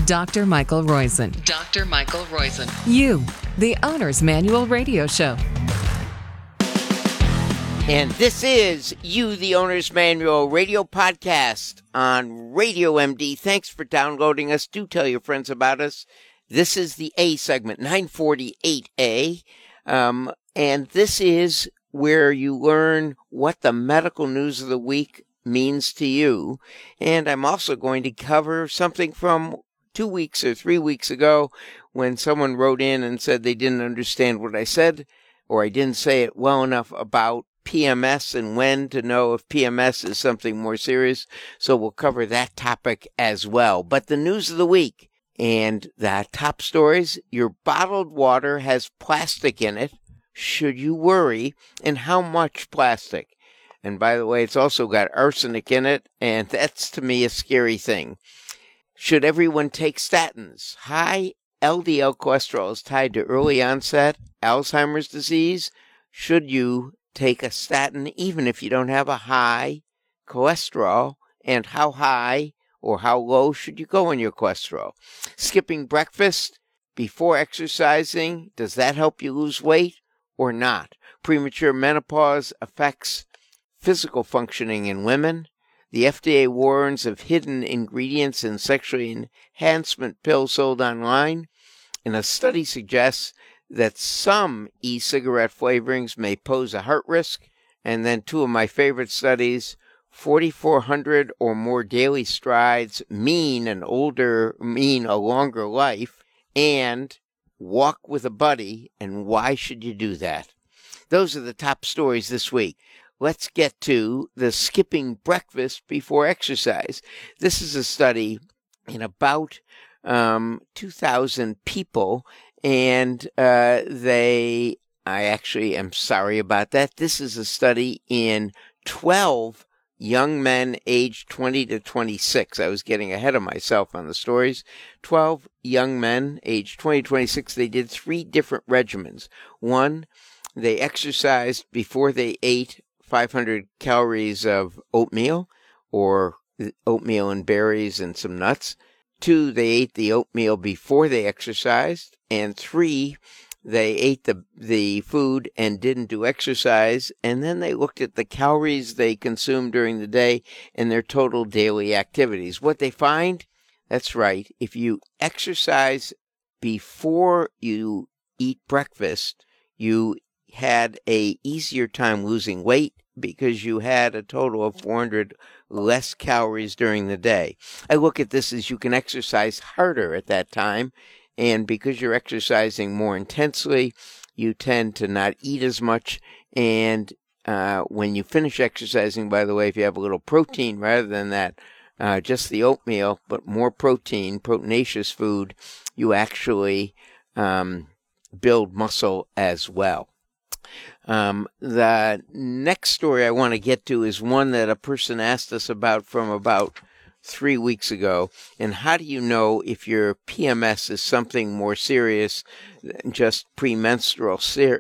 Dr. Michael Roizen. Dr. Michael Roizen. You, the Owner's Manual Radio Show. And this is You, the Owner's Manual Radio Podcast on Radio MD. Thanks for downloading us. Do tell your friends about us. This is the A segment, 948A. And this is where you learn what the medical news of the week means to you. And I'm also going to cover something from 2 weeks or 3 weeks ago when someone wrote in and said they didn't understand what I said, or I didn't say it well enough about PMS and when to know if PMS is something more serious. So we'll cover that topic as well. But the news of the week and the top stories: your bottled water has plastic in it. Should you worry? And how much plastic? And by the way, it's also got arsenic in it, and that's to me a scary thing. Should everyone take statins? High LDL cholesterol is tied to early onset Alzheimer's disease. Should you take a statin even if you don't have a high cholesterol? And how high or how low should you go in your cholesterol? Skipping breakfast before exercising, does that help you lose weight or not? Premature menopause affects physical functioning in women. The FDA warns of hidden ingredients in sexually enhancement pills sold online. And a study suggests that some e-cigarette flavorings may pose a heart risk. And then two of my favorite studies: 4,400 or more daily strides mean a longer life, and walk with a buddy, and why should you do that? Those are the top stories this week. Let's get to the skipping breakfast before exercise. This is a study in about 2,000 people, and I actually am sorry about that. This is a study in 12 young men aged 20 to 26. I was getting ahead of myself on the stories. 12 young men aged 20 to 26. They did 3 different regimens. One, they exercised before they ate 500 calories of oatmeal, or oatmeal and berries and some nuts. 2, they ate the oatmeal before they exercised. And 3, they ate the food and didn't do exercise. And then they looked at the calories they consumed during the day and their total daily activities. What they find? That's right. If you exercise before you eat breakfast, you had a easier time losing weight because you had a total of 400 less calories during the day. I look at this as you can exercise harder at that time, and because you're exercising more intensely, you tend to not eat as much. And when you finish exercising, by the way, if you have a little protein rather than that, just the oatmeal, but more protein, proteinaceous food, you actually build muscle as well. The next story I want to get to is one that a person asked us about from about 3 weeks ago. And how do you know if your PMS is something more serious than just premenstrual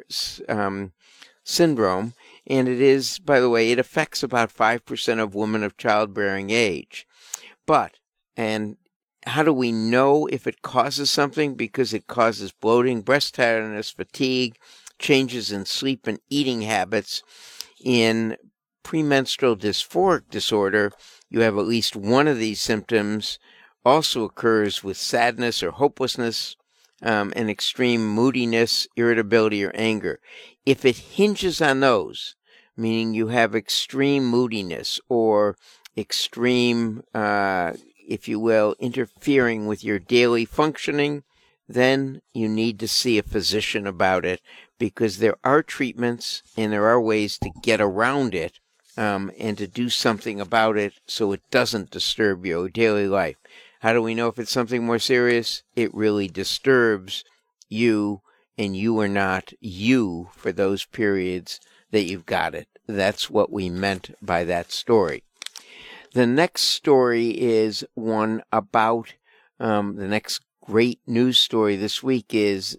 syndrome? And it is, by the way, it affects about 5% of women of childbearing age. And how do we know if it causes something? Because it causes bloating, breast tenderness, fatigue, changes in sleep and eating habits. In premenstrual dysphoric disorder, you have at least one of these symptoms. Also occurs with sadness or hopelessness, and extreme moodiness, irritability, or anger. If it hinges on those, meaning you have extreme moodiness or extreme, if you will, interfering with your daily functioning, then you need to see a physician about it, because there are treatments and there are ways to get around it, and to do something about it so it doesn't disturb your daily life. How do we know if it's something more serious? It really disturbs you, and you are not you for those periods that you've got it. That's what we meant by that story. The next story is one about, the next great news story this week is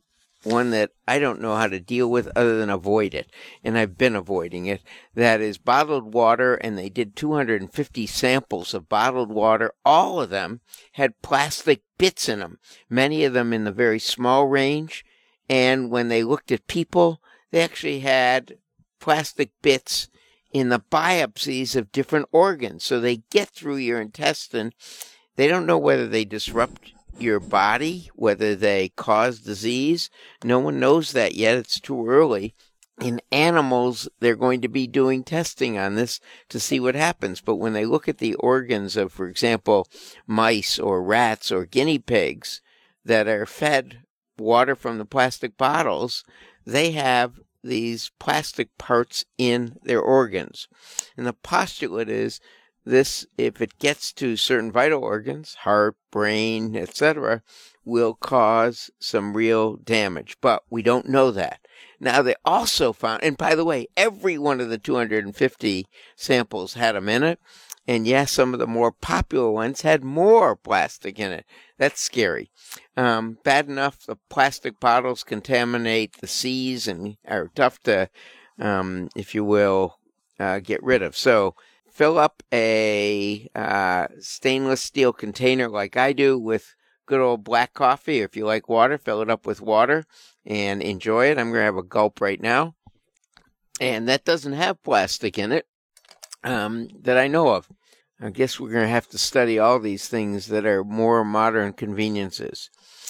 one that I don't know how to deal with other than avoid it, and I've been avoiding it. That is bottled water, and they did 250 samples of bottled water. All of them had plastic bits in them, many of them in the very small range, and when they looked at people, they actually had plastic bits in the biopsies of different organs. So they get through your intestine. They don't know whether they disrupt your body, whether they cause disease. No one knows that yet. It's too early. In animals, they're going to be doing testing on this to see what happens. But when they look at the organs of, for example, mice or rats or guinea pigs that are fed water from the plastic bottles, they have these plastic parts in their organs. And the postulate is this, if it gets to certain vital organs, heart, brain, etc., will cause some real damage. But we don't know that. Now, they also found, and by the way, every one of the 250 samples had them in it. And yes, some of the more popular ones had more plastic in it. That's scary. Bad enough the plastic bottles contaminate the seas and are tough to, if you will, get rid of. So fill up a stainless steel container like I do with good old black coffee. Or if you like water, fill it up with water and enjoy it. I'm going to have a gulp right now. And that doesn't have plastic in it that I know of. I guess we're going to have to study all these things that are more modern conveniences.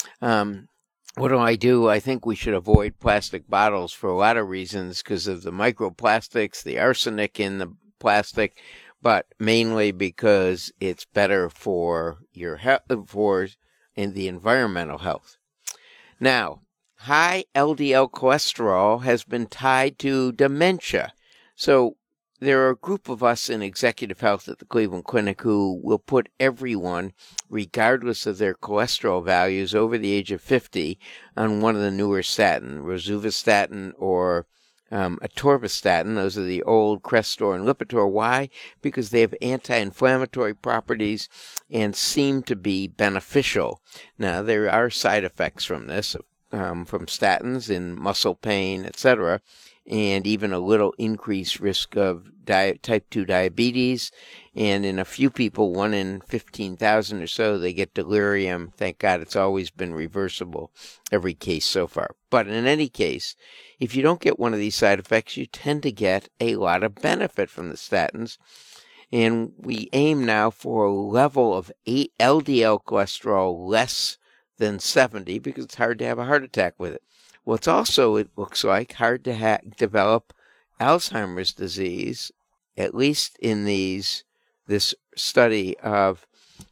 What do? I think we should avoid plastic bottles for a lot of reasons because of the microplastics, the arsenic in the plastic, but mainly because it's better for your health, in the environmental health. Now, high LDL cholesterol has been tied to dementia. So there are a group of us in executive health at the Cleveland Clinic who will put everyone, regardless of their cholesterol values over the age of 50, on one of the newer statins, rosuvastatin or atorvastatin. Those are the old Crestor and Lipitor. Why? Because they have anti-inflammatory properties and seem to be beneficial. Now, there are side effects from this, from statins in muscle pain, etc., and even a little increased risk of type 2 diabetes. And in a few people, 1 in 15,000 or so, they get delirium. Thank God it's always been reversible, every case so far. But in any case, if you don't get one of these side effects, you tend to get a lot of benefit from the statins. And we aim now for a level of LDL cholesterol less than 70 because it's hard to have a heart attack with it. Well, it's also, it looks like, hard to develop Alzheimer's disease, at least in this study of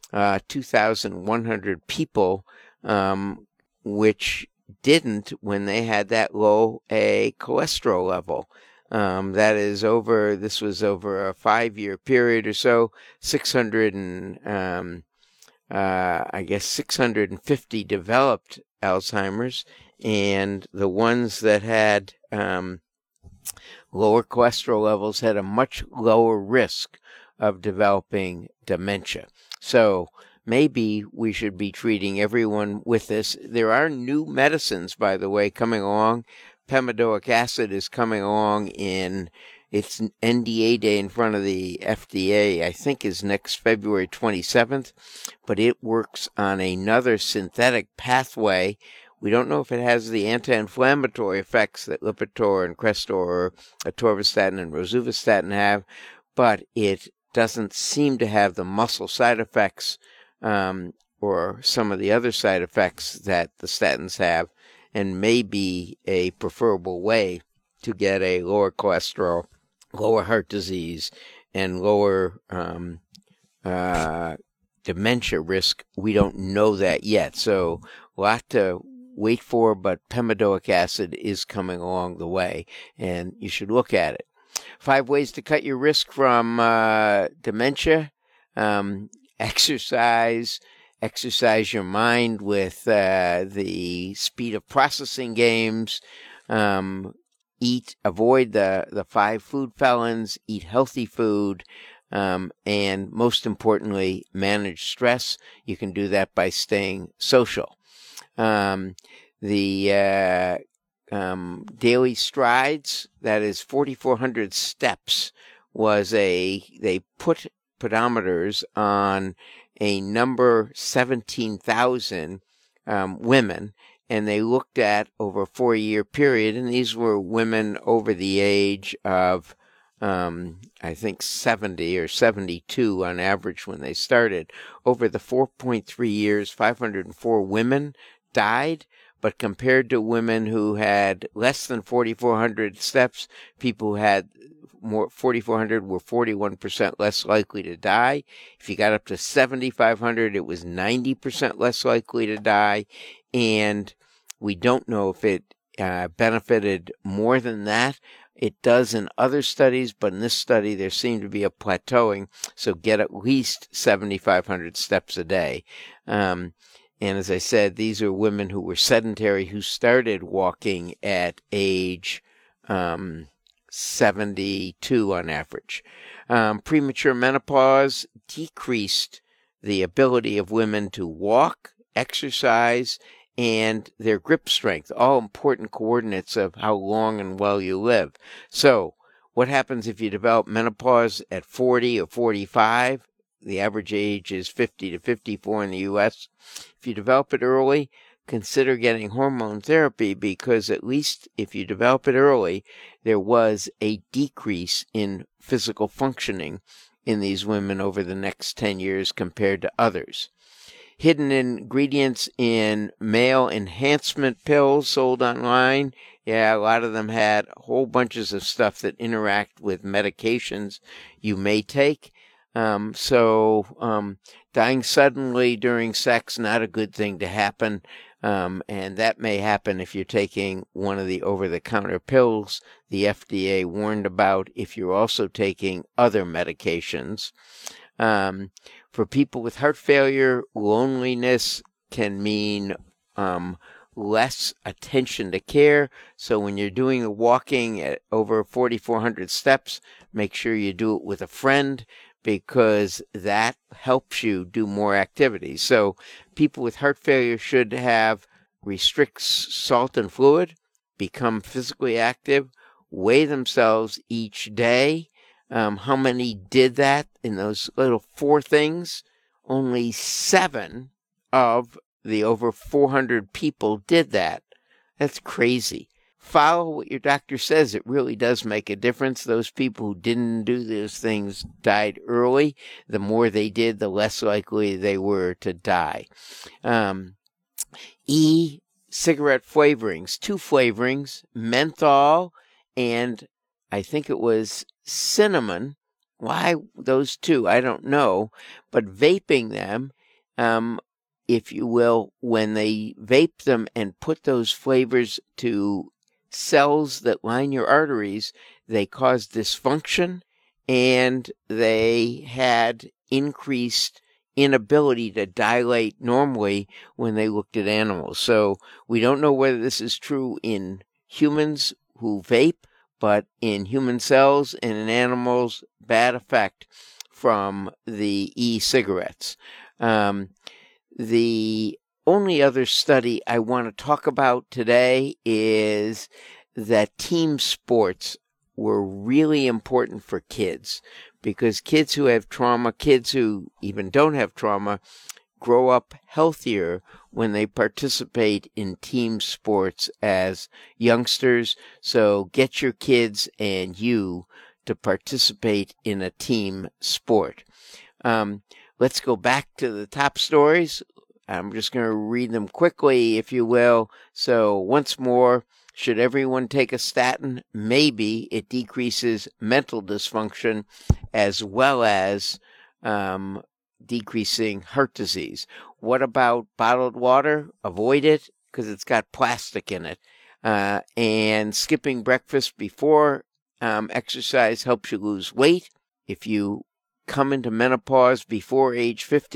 2,100 people, which didn't when they had that low a cholesterol level. That is this was over a 5-year period or so, 650 developed Alzheimer's. And the ones that had lower cholesterol levels had a much lower risk of developing dementia. So maybe we should be treating everyone with this. There are new medicines, by the way, coming along. Pemidoic acid is coming along in its NDA day in front of the FDA, I think is next February 27th, but it works on another synthetic pathway. We don't know if it has the anti-inflammatory effects that Lipitor and Crestor or atorvastatin and rosuvastatin have, but it doesn't seem to have the muscle side effects or some of the other side effects that the statins have, and may be a preferable way to get a lower cholesterol, lower heart disease, and lower dementia risk. We don't know that yet, so a lot to wait for, but pemidoic acid is coming along the way, and you should look at it. 5 ways to cut your risk from dementia. Exercise your mind with the speed of processing games. Avoid the 5 food felons, eat healthy food, and most importantly, manage stress. You can do that by staying social. The daily strides, that is 4,400 steps, they put pedometers on a number 17,000 women, and they looked at over a 4-year period, and these were women over the age of, I think 70 or 72 on average when they started. Over the 4.3 years, 504 women died, but compared to women who had less than 4,400 steps, people who had more 4,400 were 41% less likely to die. If you got up to 7,500, it was 90% less likely to die. And we don't know if it benefited more than that. It does in other studies, but in this study, there seemed to be a plateauing. So get at least 7,500 steps a day. And as I said, these are women who were sedentary, who started walking at age 72 on average. Premature menopause decreased the ability of women to walk, exercise, and their grip strength, all important coordinates of how long and well you live. So what happens if you develop menopause at 40 or 45? The average age is 50 to 54 in the U.S. If you develop it early, consider getting hormone therapy, because at least if you develop it early, there was a decrease in physical functioning in these women over the next 10 years compared to others. Hidden ingredients in male enhancement pills sold online. Yeah, a lot of them had whole bunches of stuff that interact with medications you may take. Dying suddenly during sex, not a good thing to happen. And that may happen if you're taking one of the over-the-counter pills the FDA warned about, if you're also taking other medications. For people with heart failure, loneliness can mean less attention to care. So when you're doing the walking at over 4,400 steps, make sure you do it with a friend, because that helps you do more activities. So people with heart failure should restrict salt and fluid, become physically active, weigh themselves each day. How many did that in those little 4 things? Only 7 of the over 400 people did that. That's crazy. Follow what your doctor says. It really does make a difference. Those people who didn't do those things died early. The more they did, the less likely they were to die. E-cigarette flavorings. 2 flavorings, menthol and I think it was cinnamon. Why those 2? I don't know. But vaping them, if you will, when they vape them and put those flavors to cells that line your arteries, they cause dysfunction, and they had increased inability to dilate normally when they looked at animals. So we don't know whether this is true in humans who vape, but in human cells and in animals, bad effect from the e-cigarettes. The only other study I want to talk about today is that team sports were really important for kids, because kids who have trauma, kids who even don't have trauma, grow up healthier when they participate in team sports as youngsters. So get your kids and you to participate in a team sport. Let's go back to the top stories. I'm just going to read them quickly, if you will. So once more, should everyone take a statin? Maybe. It decreases mental dysfunction as well as decreasing heart disease. What about bottled water? Avoid it, because it's got plastic in it. And skipping breakfast before exercise helps you lose weight. If you come into menopause before age 50,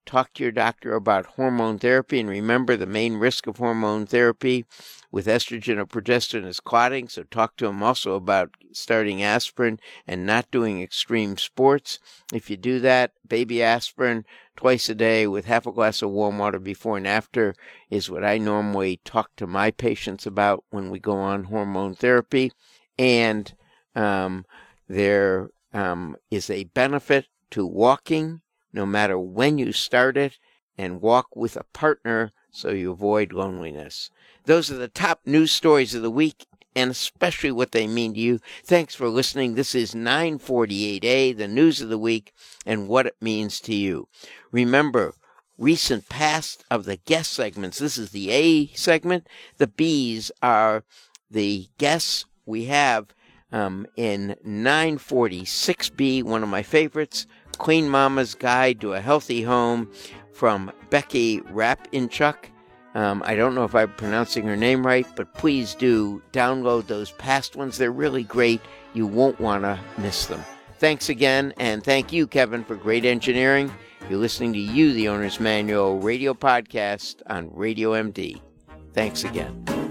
talk to your doctor about hormone therapy. And remember, the main risk of hormone therapy with estrogen or progesterone is clotting. So talk to him also about starting aspirin and not doing extreme sports. If you do that, baby aspirin twice a day with half a glass of warm water before and after is what I normally talk to my patients about when we go on hormone therapy. And there is a benefit to walking no matter when you start it, and walk with a partner so you avoid loneliness. Those are the top news stories of the week, and especially what they mean to you. Thanks for listening. This is 948A, the news of the week, and what it means to you. Remember, recent past of the guest segments. This is the A segment. The B's are the guests we have in 946B, one of my favorites, Queen Mama's Guide to a Healthy Home from Becky Rapinchuk. I don't know if I'm pronouncing her name right, but please do download those past ones. They're really great. You won't want to miss them. Thanks again, and thank you, Kevin, for great engineering. You're listening to You, the Owner's Manual radio podcast on Radio MD. Thanks again.